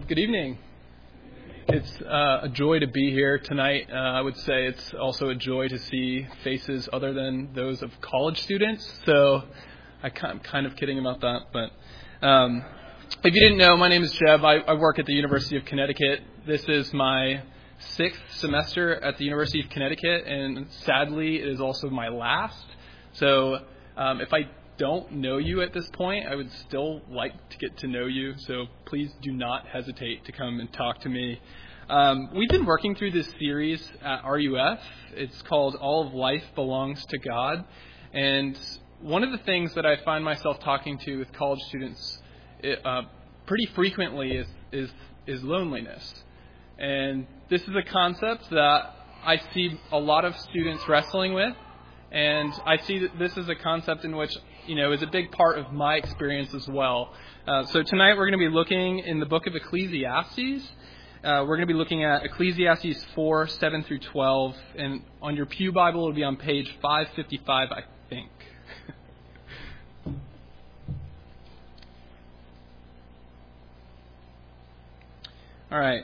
Good evening. It's a joy to be here tonight. I would say it's also a joy to see faces other than those of college students. So I'm kind of kidding about that. But if you didn't know, my name is Jeb. I work at the University of Connecticut. This is my 6th semester at the University of Connecticut, and sadly, it is also my last. So if I don't know you at this point, I would still like to get to know you, so please do not hesitate to come and talk to me. We've been working through this series at RUF. It's called All of Life Belongs to God, and one of the things that I find myself talking to with college students pretty frequently is loneliness. And this is a concept that I see a lot of students wrestling with, and I see that this is a concept in which is a big part of my experience as well. So tonight we're going to be looking in the book of Ecclesiastes. We're going to be looking at Ecclesiastes 4, 7 through 12. And on your pew Bible, it'll be on page 555, I think. All right.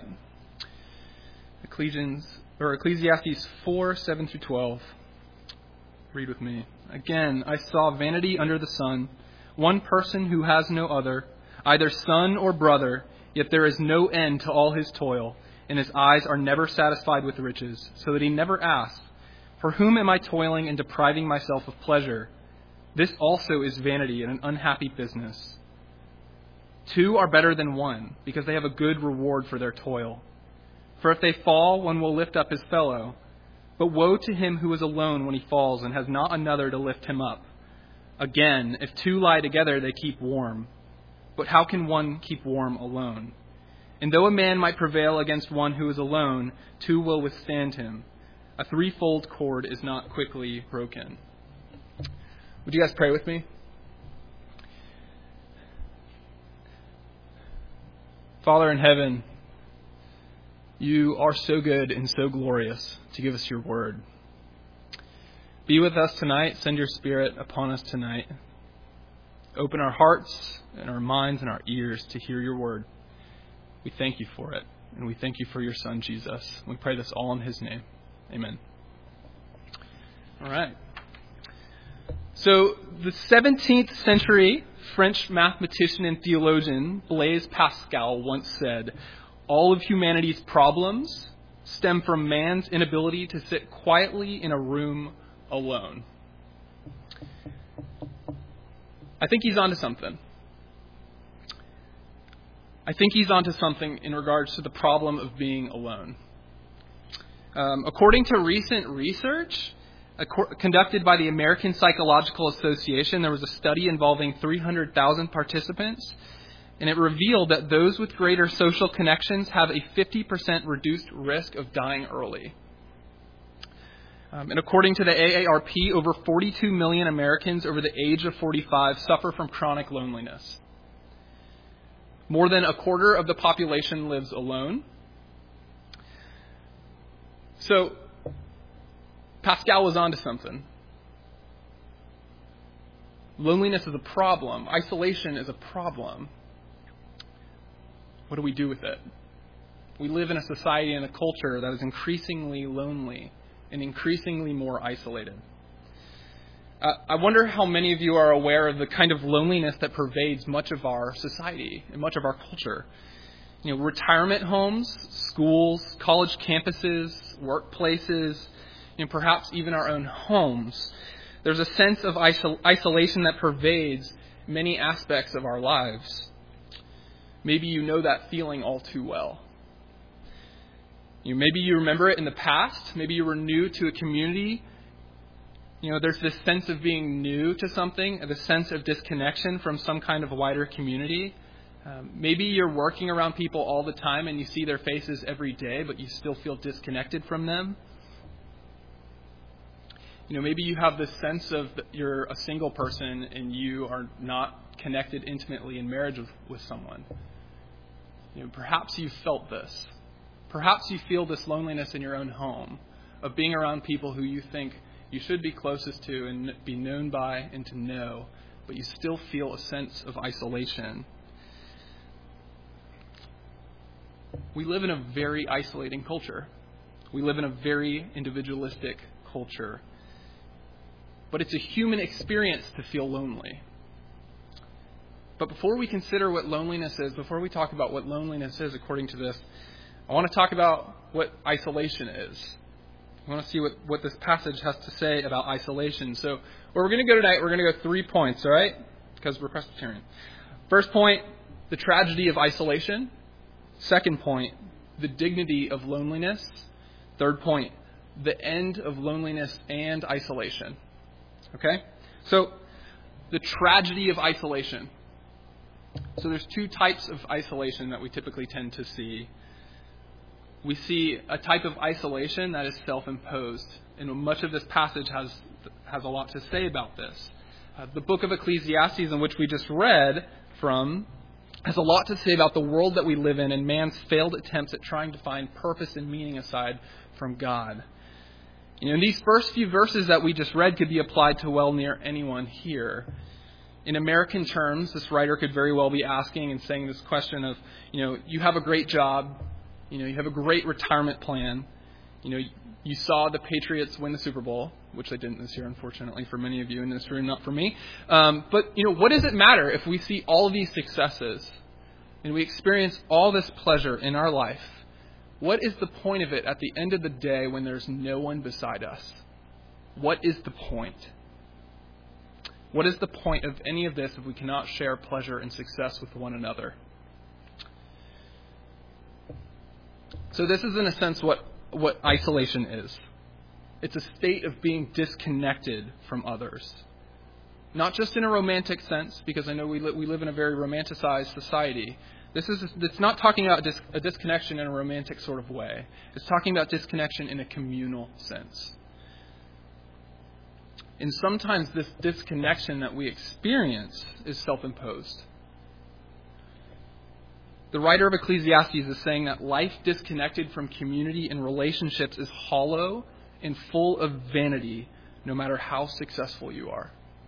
Ecclesiastes 4, 7 through 12. Read with me. Again, I saw vanity under the sun, one person who has no other, either son or brother, yet there is no end to all his toil, and his eyes are never satisfied with riches, so that he never asks, for whom am I toiling and depriving myself of pleasure? This also is vanity and an unhappy business. Two are better than one, because they have a good reward for their toil. For if they fall, one will lift up his fellow. But woe to him who is alone when he falls and has not another to lift him up. Again, if two lie together, they keep warm. But how can one keep warm alone? And though a man might prevail against one who is alone, two will withstand him. A threefold cord is not quickly broken. Would you guys pray with me? Father in heaven, you are so good and so glorious to give us your word. Be with us tonight. Send your Spirit upon us tonight. Open our hearts and our minds and our ears to hear your word. We thank you for it, and we thank you for your Son, Jesus. We pray this all in his name. Amen. All right. So the 17th century French mathematician and theologian Blaise Pascal once said, "All of humanity's problems stem from man's inability to sit quietly in a room alone." I think he's onto something. I think he's onto something in regards to the problem of being alone. According to recent research conducted by the American Psychological Association, there was a study involving 300,000 participants, and it revealed that those with greater social connections have a 50% reduced risk of dying early. And according to the AARP, over 42 million Americans over the age of 45 suffer from chronic loneliness. More than a quarter of the population lives alone. So, Pascal was onto something. Loneliness is a problem. Isolation is a problem. What do we do with it? We live in a society and a culture that is increasingly lonely and increasingly more isolated. I wonder how many of you are aware of the kind of loneliness that pervades much of our society and much of our culture. Retirement homes, schools, college campuses, workplaces, perhaps even our own homes. There's a sense of isolation that pervades many aspects of our lives. Maybe you know that feeling all too well. Maybe you remember it in the past. Maybe you were new to a community. There's this sense of being new to something, the sense of disconnection from some kind of wider community. Maybe you're working around people all the time and you see their faces every day, but you still feel disconnected from them. Maybe you have this sense of you're a single person and you are not connected intimately in marriage with someone. Perhaps you've felt this. Perhaps you feel this loneliness in your own home of being around people who you think you should be closest to and be known by and to know, but you still feel a sense of isolation. we live in a very isolating culture. We live in a very individualistic culture. But it's a human experience to feel lonely. But before we consider what loneliness is, before we talk about what loneliness is according to this, I want to talk about what isolation is. I want to see what this passage has to say about isolation. So where we're going to go tonight, we're going to go 3 points, all right? Because we're Presbyterian. First point, the tragedy of isolation. Second point, the dignity of loneliness. Third point, the end of loneliness and isolation. Okay? So the tragedy of isolation. So there's 2 types of isolation that we typically tend to see. We see a type of isolation that is self-imposed. And much of this passage has a lot to say about this. The book of Ecclesiastes, in which we just read from, has a lot to say about the world that we live in and man's failed attempts at trying to find purpose and meaning aside from God. And these first few verses that we just read could be applied to well near anyone here. In American terms, this writer could very well be asking and saying this question of, you have a great job, you have a great retirement plan, you saw the Patriots win the Super Bowl, which they didn't this year, unfortunately, for many of you in this room, not for me. But, what does it matter if we see all of these successes and we experience all this pleasure in our life? What is the point of it at the end of the day when there's no one beside us? What is the point? What is the point of any of this if we cannot share pleasure and success with one another? So this is, in a sense, what isolation is. It's a state of being disconnected from others. Not just in a romantic sense, because I know we live in a very romanticized society. It's not talking about a disconnection in a romantic sort of way. It's talking about disconnection in a communal sense. And sometimes this disconnection that we experience is self-imposed. The writer of Ecclesiastes is saying that life disconnected from community and relationships is hollow and full of vanity, no matter how successful you are.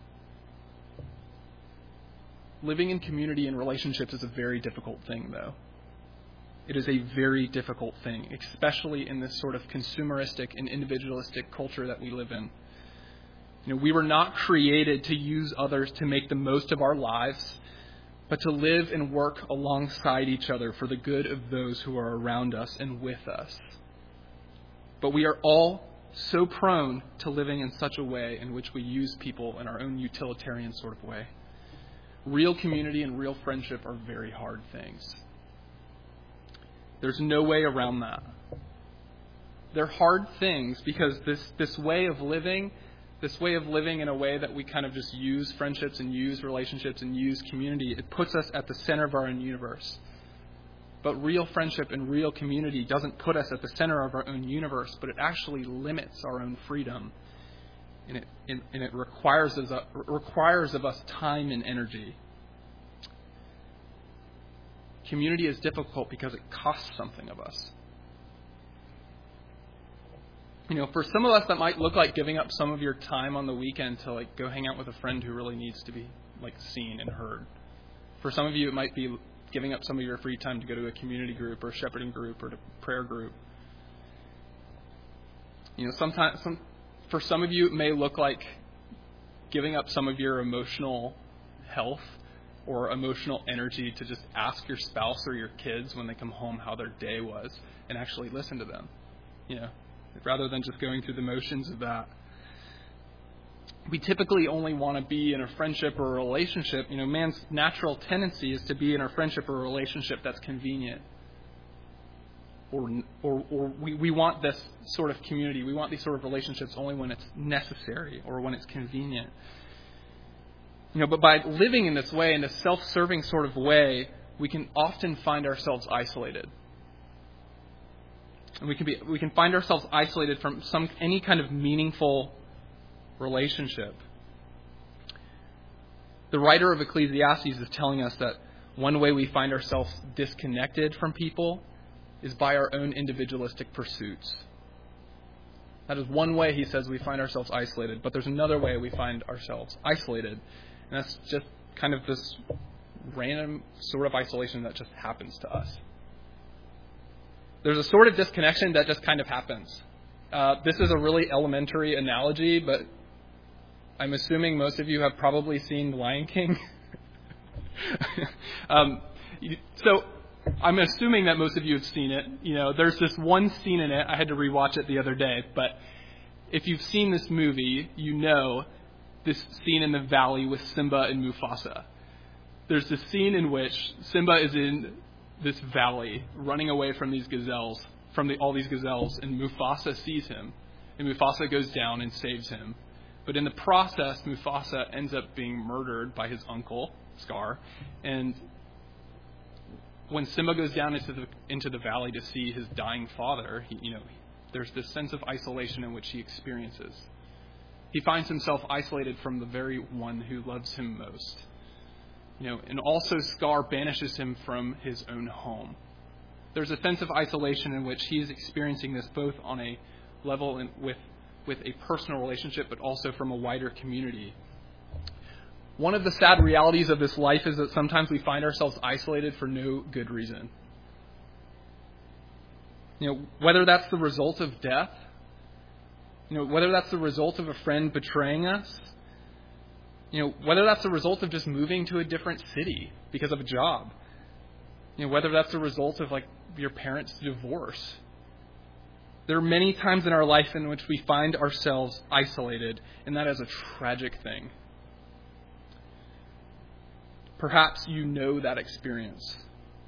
Living in community and relationships is a very difficult thing, though. It is a very difficult thing, especially in this sort of consumeristic and individualistic culture that we live in. We were not created to use others to make the most of our lives, but to live and work alongside each other for the good of those who are around us and with us. But we are all so prone to living in such a way in which we use people in our own utilitarian sort of way. Real community and real friendship are very hard things. There's no way around that. They're hard things because this way of living in a way that we kind of just use friendships and use relationships and use community, it puts us at the center of our own universe. But real friendship and real community doesn't put us at the center of our own universe, but it actually limits our own freedom. And it requires of us time and energy. Community is difficult because it costs something of us. For some of us, that might look like giving up some of your time on the weekend to go hang out with a friend who really needs to be seen and heard. For some of you, it might be giving up some of your free time to go to a community group or a shepherding group or a prayer group. For some of you, it may look like giving up some of your emotional health or emotional energy to just ask your spouse or your kids when they come home how their day was and actually listen to them, rather than just going through the motions of that. We typically only want to be in a friendship or a relationship. Man's natural tendency is to be in a friendship or a relationship that's convenient. Or we want this sort of community. We want these sort of relationships only when it's necessary or when it's convenient. But by living in this way, in a self-serving sort of way, we can often find ourselves isolated. And we can find ourselves isolated from any kind of meaningful relationship. The writer of Ecclesiastes is telling us that one way we find ourselves disconnected from people is by our own individualistic pursuits. That is one way, he says, we find ourselves isolated. But there's another way we find ourselves isolated. And that's just kind of this random sort of isolation that just happens to us. there's a sort of disconnection that just kind of happens. This is a really elementary analogy, but I'm assuming most of you have probably seen The Lion King. So I'm assuming that most of you have seen it. There's this one scene in it. I had to rewatch it the other day, but if you've seen this movie, you know this scene in the valley with Simba and Mufasa. There's this scene in which Simba is in this valley running away from these gazelles, all these gazelles, and Mufasa sees him. And Mufasa goes down and saves him. But in the process, Mufasa ends up being murdered by his uncle, Scar. And when Simba goes down into the valley to see his dying father, there's this sense of isolation in which he experiences. He finds himself isolated from the very one who loves him most. And also Scar banishes him from his own home. There's a sense of isolation in which he is experiencing this both on a level with a personal relationship, but also from a wider community. One of the sad realities of this life is that sometimes we find ourselves isolated for no good reason. Whether that's the result of death, whether that's the result of a friend betraying us, whether that's the result of just moving to a different city because of a job, whether that's the result of your parents' divorce. There are many times in our life in which we find ourselves isolated, and that is a tragic thing. Perhaps you know that experience.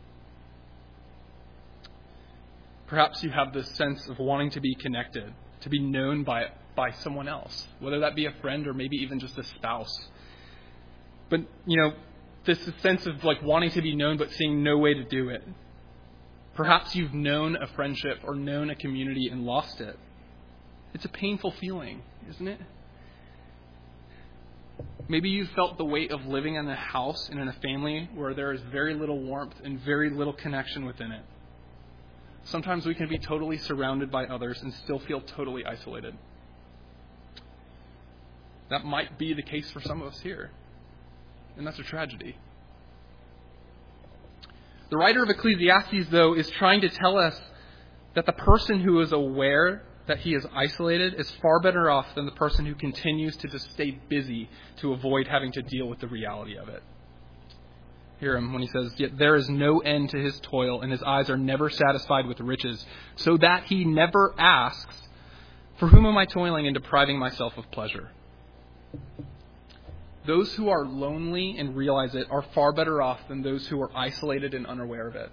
Perhaps you have this sense of wanting to be connected, to be known by someone else, whether that be a friend or maybe even just a spouse. But, this sense of wanting to be known but seeing no way to do it. Perhaps you've known a friendship or known a community and lost it. It's a painful feeling, isn't it? Maybe you felt the weight of living in a house and in a family where there is very little warmth and very little connection within it. Sometimes we can be totally surrounded by others and still feel totally isolated. That might be the case for some of us here. And that's a tragedy. The writer of Ecclesiastes, though, is trying to tell us that the person who is aware that he is isolated is far better off than the person who continues to just stay busy to avoid having to deal with the reality of it. Hear him when he says, "Yet there is no end to his toil, and his eyes are never satisfied with riches, so that he never asks, 'For whom am I toiling and depriving myself of pleasure?'" Those who are lonely and realize it are far better off than those who are isolated and unaware of it.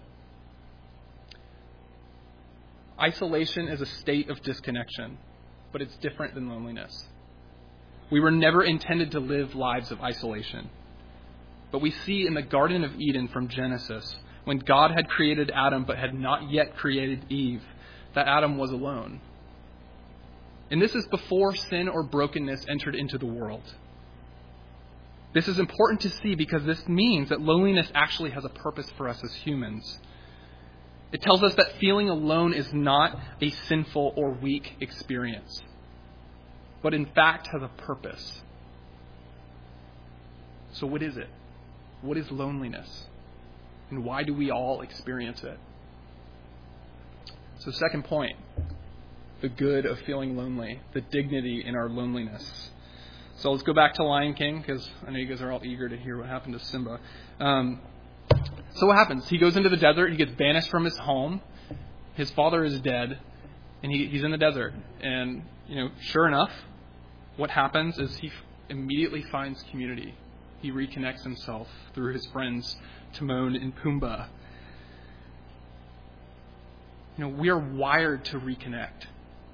Isolation is a state of disconnection, but it's different than loneliness. We were never intended to live lives of isolation. But we see in the Garden of Eden from Genesis, when God had created Adam but had not yet created Eve, that Adam was alone. And this is before sin or brokenness entered into the world. This is important to see because this means that loneliness actually has a purpose for us as humans. It tells us that feeling alone is not a sinful or weak experience, but in fact has a purpose. So what is it? What is loneliness? And why do we all experience it? So second point, the good of feeling lonely, the dignity in our loneliness. So let's go back to Lion King, because I know you guys are all eager to hear what happened to Simba. So what happens? He goes into the desert. He gets banished from his home. His father is dead, and he's in the desert. And, sure enough, what happens is he immediately finds community. He reconnects himself through his friends Timon and Pumbaa. We are wired to reconnect.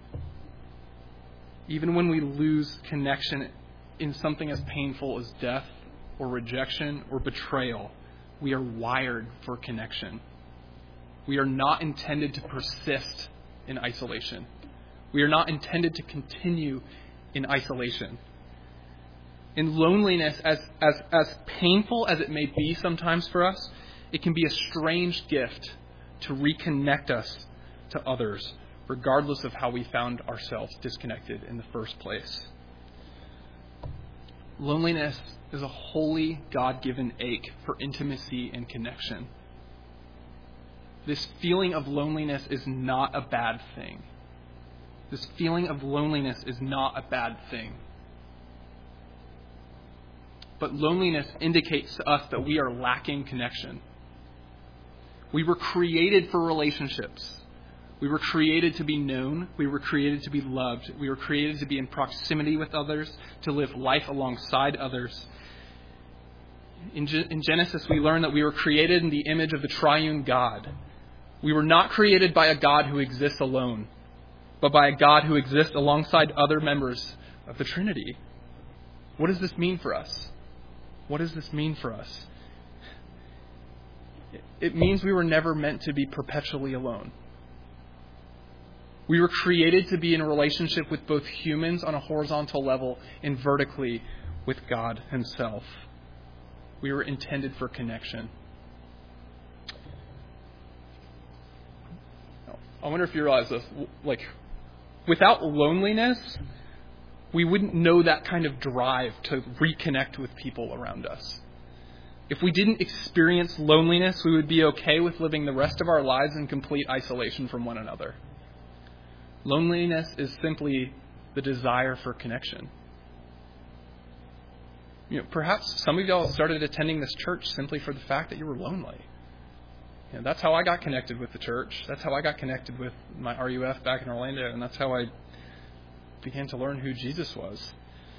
Even when we lose connection in something as painful as death or rejection or betrayal, we are wired for connection. We are not intended to persist in isolation. We are not intended to continue in isolation. In loneliness, as painful as it may be sometimes for us, it can be a strange gift to reconnect us to others, regardless of how we found ourselves disconnected in the first place. Loneliness is a holy, God-given ache for intimacy and connection. this feeling of loneliness is not a bad thing. This feeling of loneliness is not a bad thing. But loneliness indicates to us that we are lacking connection. We were created for relationships. We were created to be known. We were created to be loved. We were created to be in proximity with others, to live life alongside others. In Genesis, we learn that we were created in the image of the triune God. We were not created by a God who exists alone, but by a God who exists alongside other members of the Trinity. What does this mean for us? What does this mean for us? It means we were never meant to be perpetually alone. We were created to be in a relationship with both humans on a horizontal level and vertically with God Himself. We were intended for connection. I wonder if you realize this. Without loneliness, we wouldn't know that kind of drive to reconnect with people around us. If we didn't experience loneliness, we would be okay with living the rest of our lives in complete isolation from one another. Loneliness is simply the desire for connection. Perhaps some of y'all started attending this church simply for the fact that you were lonely. That's how I got connected with the church. That's how I got connected with my RUF back in Orlando, and that's how I began to learn who Jesus was.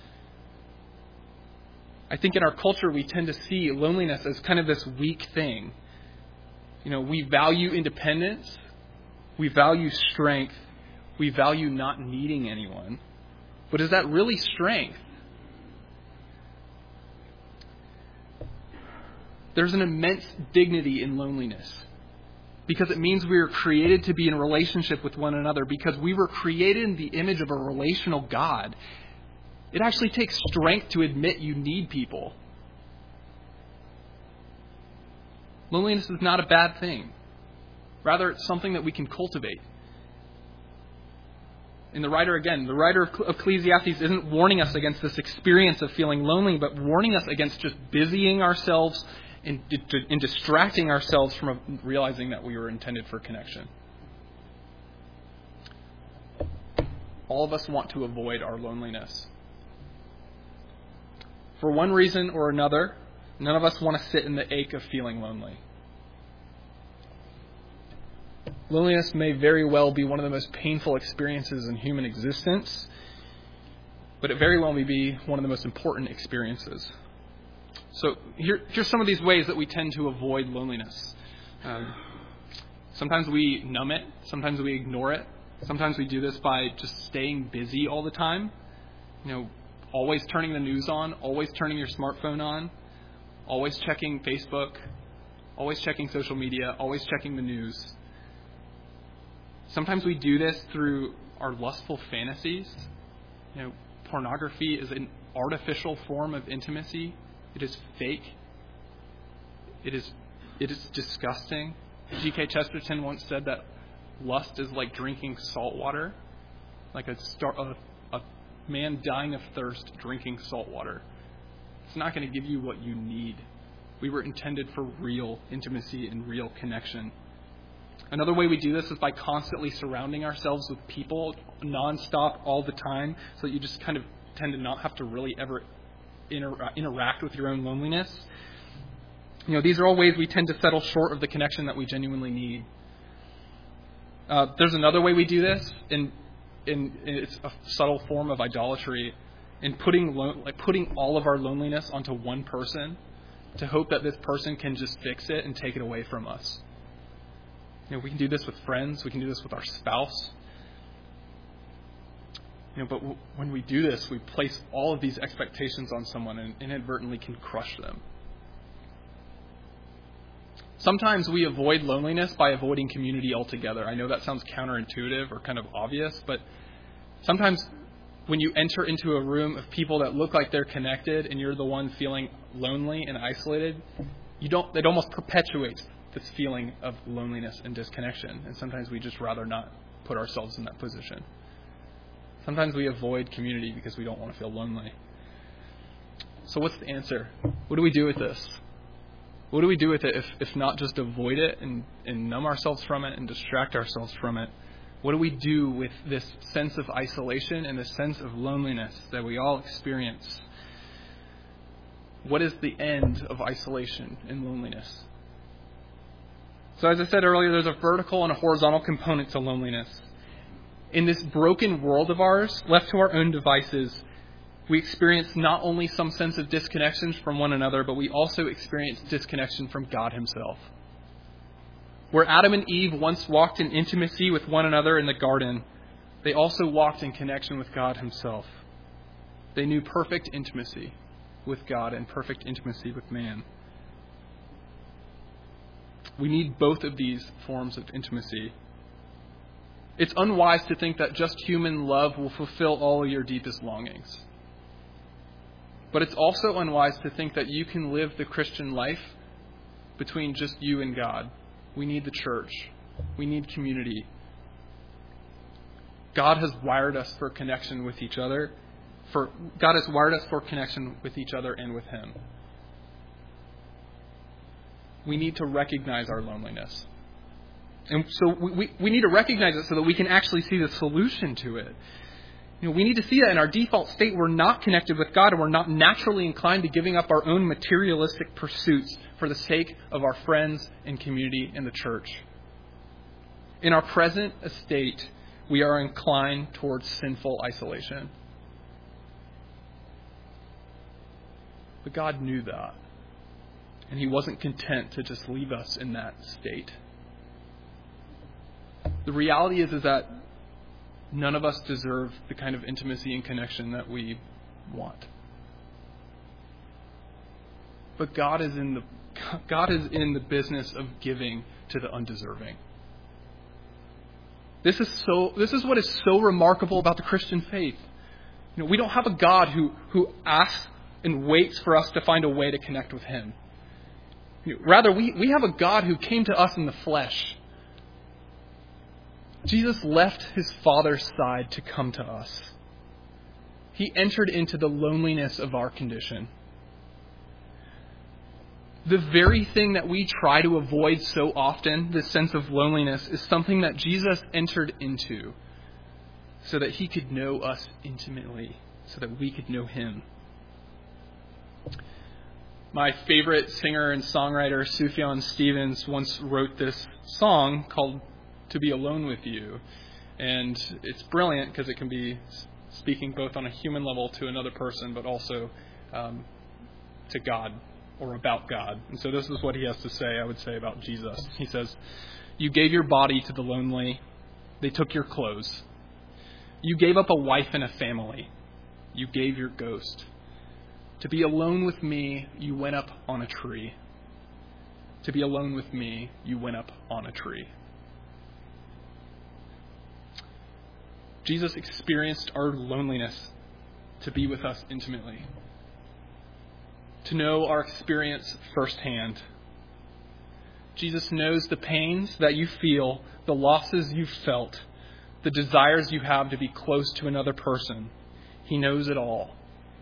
I think in our culture we tend to see loneliness as kind of this weak thing. We value independence. We value strength. We value not needing anyone. But is that really strength? There's an immense dignity in loneliness because it means we are created to be in relationship with one another, because we were created in the image of a relational God. It actually takes strength to admit you need people. Loneliness is not a bad thing. Rather, it's something that we can cultivate. And the writer of Ecclesiastes isn't warning us against this experience of feeling lonely, but warning us against just busying ourselves and distracting ourselves from realizing that we were intended for connection. All of us want to avoid our loneliness. For one reason or another, none of us want to sit in the ache of feeling lonely. Loneliness may very well be one of the most painful experiences in human existence, but it very well may be one of the most important experiences. So here's some of these ways that we tend to avoid loneliness. Sometimes we numb it. Sometimes we ignore it. Sometimes we do this by just staying busy all the time. Always turning the news on, always turning your smartphone on, always checking Facebook, always checking social media, always checking the news. Sometimes we do this through our lustful fantasies. Pornography is an artificial form of intimacy. It is fake. It is disgusting. G.K. Chesterton once said that lust is like drinking salt water, like a man dying of thirst drinking salt water. It's not going to give you what you need. We were intended for real intimacy and real connection. Another way we do this is by constantly surrounding ourselves with people nonstop all the time, so that you just kind of tend to not have to really ever interact with your own loneliness. These are all ways we tend to settle short of the connection that we genuinely need. There's another way we do this, and it's a subtle form of idolatry, in putting all of our loneliness onto one person to hope that this person can just fix it and take it away from us. We can do this with friends. We can do this with our spouse. But when we do this, we place all of these expectations on someone and inadvertently can crush them. Sometimes we avoid loneliness by avoiding community altogether. I know that sounds counterintuitive or kind of obvious, but sometimes when you enter into a room of people that look like they're connected and you're the one feeling lonely and isolated, it almost perpetuates this feeling of loneliness and disconnection. And sometimes we just rather not put ourselves in that position. Sometimes we avoid community because we don't want to feel lonely. So what's the answer? What do we do with this? What do we do with it if not just avoid it and numb ourselves from it and distract ourselves from it? What do we do with this sense of isolation and this sense of loneliness that we all experience? What is the end of isolation and loneliness? So as I said earlier, there's a vertical and a horizontal component to loneliness. In this broken world of ours, left to our own devices, we experience not only some sense of disconnection from one another, but we also experience disconnection from God himself. Where Adam and Eve once walked in intimacy with one another in the garden, they also walked in connection with God himself. They knew perfect intimacy with God and perfect intimacy with man. We need both of these forms of intimacy. It's unwise to think that just human love will fulfill all of your deepest longings. But it's also unwise to think that you can live the Christian life between just you and God. We need the church. We need community. God has wired us for connection with each other. God has wired us for connection with each other and with him. We need to recognize our loneliness. And so we need to recognize it so that we can actually see the solution to it. We need to see that in our default state, we're not connected with God, and we're not naturally inclined to giving up our own materialistic pursuits for the sake of our friends and community in the church. In our present estate, we are inclined towards sinful isolation. But God knew that. And he wasn't content to just leave us in that state. The reality is that none of us deserve the kind of intimacy and connection that we want. But God is in the business of giving to the undeserving. This is what is so remarkable about the Christian faith. We don't have a God who asks and waits for us to find a way to connect with him. Rather, we have a God who came to us in the flesh. Jesus left his Father's side to come to us. He entered into the loneliness of our condition. The very thing that we try to avoid so often, this sense of loneliness, is something that Jesus entered into so that he could know us intimately, so that we could know him. My favorite singer and songwriter, Sufjan Stevens, once wrote this song called "To Be Alone With You." And it's brilliant because it can be speaking both on a human level to another person, but also to God or about God. And so this is what he has to say, I would say, about Jesus. He says, "You gave your body to the lonely. They took your clothes. You gave up a wife and a family. You gave your ghost. To be alone with me, you went up on a tree. To be alone with me, you went up on a tree." Jesus experienced our loneliness to be with us intimately, to know our experience firsthand. Jesus knows the pains that you feel, the losses you've felt, the desires you have to be close to another person. He knows it all.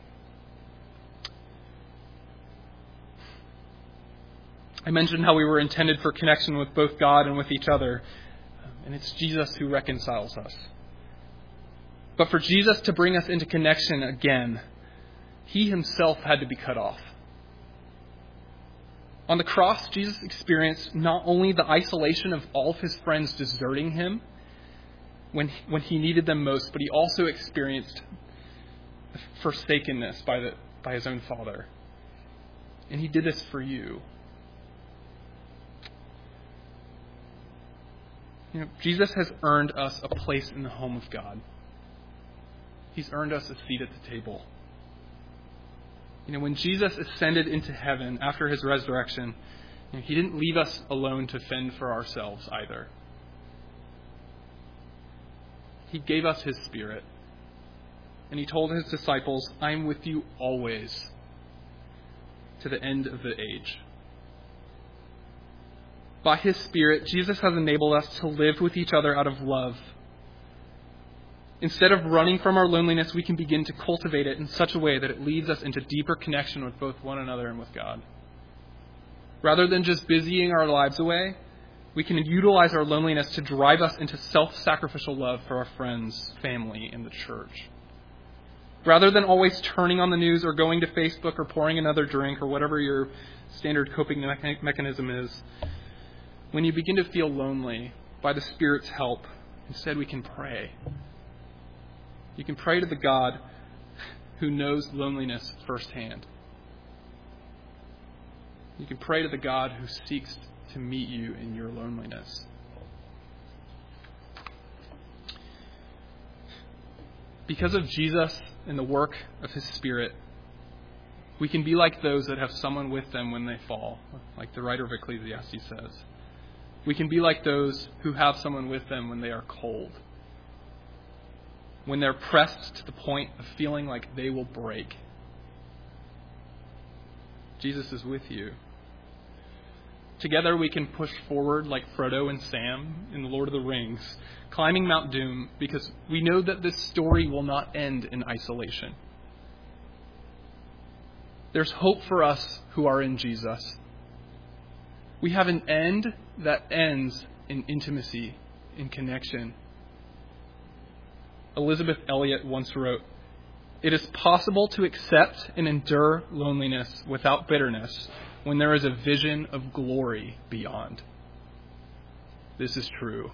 I mentioned how we were intended for connection with both God and with each other, and it's Jesus who reconciles us. But for Jesus to bring us into connection again, he himself had to be cut off. On the cross, Jesus experienced not only the isolation of all of his friends deserting him when he needed them most, but he also experienced forsakenness by his own Father. And he did this for you. Jesus has earned us a place in the home of God. He's earned us a seat at the table. When Jesus ascended into heaven after his resurrection, he didn't leave us alone to fend for ourselves either. He gave us his Spirit. And he told his disciples, "I am with you always to the end of the age." By his Spirit, Jesus has enabled us to live with each other out of love. Instead of running from our loneliness, we can begin to cultivate it in such a way that it leads us into deeper connection with both one another and with God. Rather than just busying our lives away, we can utilize our loneliness to drive us into self-sacrificial love for our friends, family, and the church. Rather than always turning on the news or going to Facebook or pouring another drink or whatever your standard coping mechanism is, when you begin to feel lonely, by the Spirit's help, instead we can pray. You can pray to the God who knows loneliness firsthand. You can pray to the God who seeks to meet you in your loneliness. Because of Jesus and the work of His Spirit, we can be like those that have someone with them when they fall, like the writer of Ecclesiastes says. We can be like those who have someone with them when they are cold, when they're pressed to the point of feeling like they will break. Jesus is with you. Together we can push forward like Frodo and Sam in The Lord of the Rings, climbing Mount Doom, because we know that this story will not end in isolation. There's hope for us who are in Jesus. We have an end that ends in intimacy, in connection. Elizabeth Elliot once wrote, "It is possible to accept and endure loneliness without bitterness when there is a vision of glory beyond." This is true.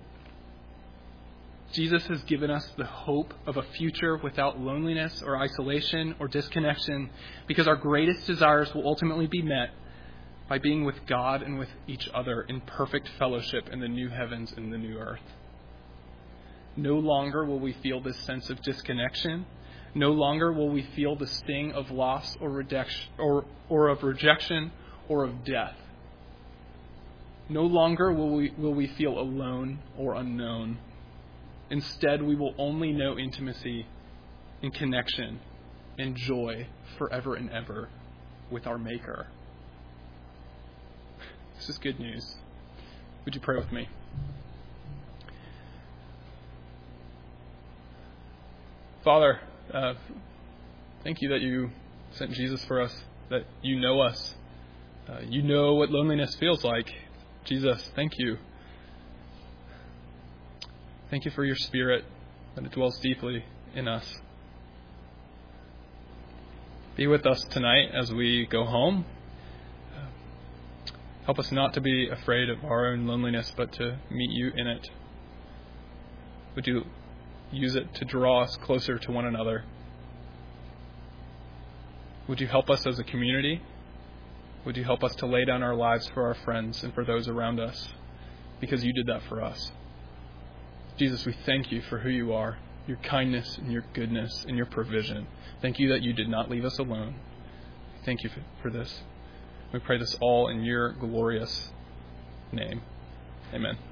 Jesus has given us the hope of a future without loneliness or isolation or disconnection, because our greatest desires will ultimately be met by being with God and with each other in perfect fellowship in the new heavens and the new earth. No longer will we feel this sense of disconnection. No longer will we feel the sting of loss or rejection or of death. No longer will we feel alone or unknown. Instead, we will only know intimacy and connection and joy forever and ever with our Maker. This is good news. Would you pray with me? Father, thank you that you sent Jesus for us, that you know us. You know what loneliness feels like. Jesus, thank you. Thank you for your Spirit, that it dwells deeply in us. Be with us tonight as we go home. Help us not to be afraid of our own loneliness, but to meet you in it. Would you use it to draw us closer to one another? Would you help us as a community? Would you help us to lay down our lives for our friends and for those around us? Because you did that for us. Jesus, we thank you for who you are, your kindness and your goodness and your provision. Thank you that you did not leave us alone. Thank you for this. We pray this all in your glorious name. Amen.